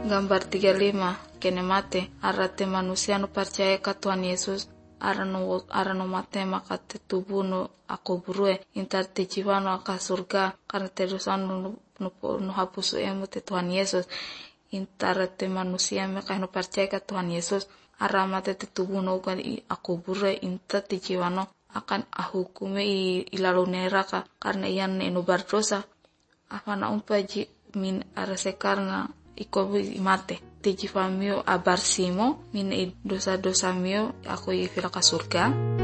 Gambar 35, kene mate, arate manusia no percaya ka Tuhan Yesus, arano mate maka te tubuh no ako burue, intar te jiwa no aka surga, karena te dosa no hapusu emu te Tuhan Yesus, intar te manusia maka no percaya ka Tuhan Yesus, aramate te tubuh no ako burue, intar te jiwa no akan ahukume ilalu neraka, karena ia no berdosa, afana umpaji min arase karena iko mate te jiwa mio abarsimo min dosa-dosa mio aku ifila ka surga.